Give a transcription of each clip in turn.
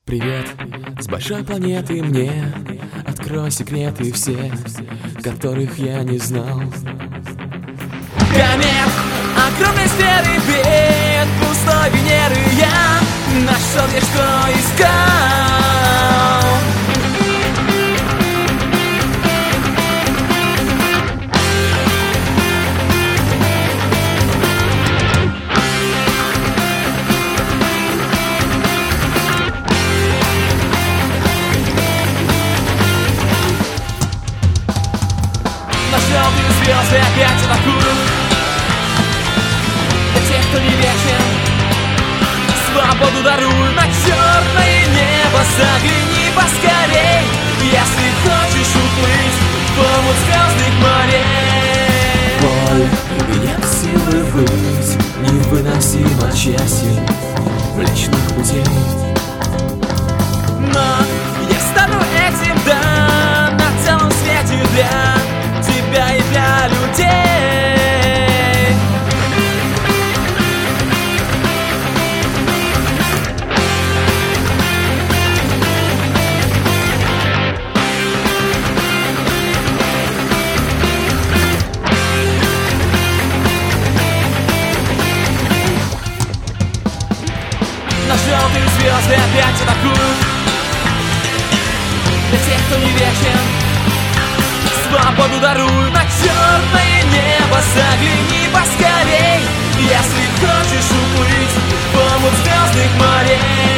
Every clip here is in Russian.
Привет, с большой планеты мне открой секреты все, которых я не знал. Комет, огромной сферы бед, пустой Венеры я нашел я, что искал. Желтые звезды опять атакуют. Для тех, кто не вечен, свободу даруй. На черное небо загляни поскорей, если хочешь уплыть в омут звездных морей. Боль и нет силы быть невыносимо счастье Млечных путей. Но я стану этим, да, на целом свете для тебя и для людей. На желтые звезды опять атакуют. Для тех, кто не вечен, свободу даруй. На черное небо загляни поскорей, если хочешь уплыть в омут звездных морей.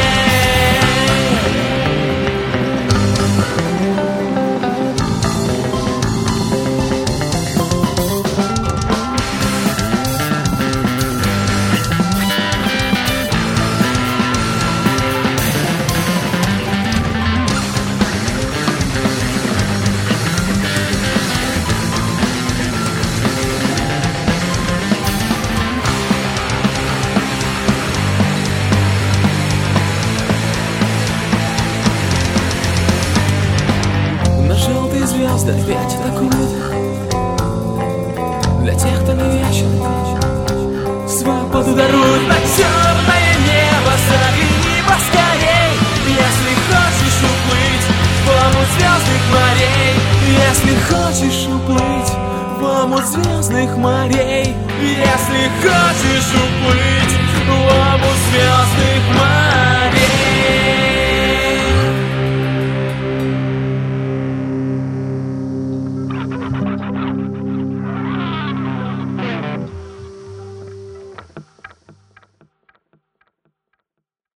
Звезды опять атакуют. Для тех, кто не вечен, свободу дарует. На черное небо загляни поскорей, если хочешь уплыть в омут звездных морей. Если хочешь уплыть в омут звездных морей. Если хочешь уплыть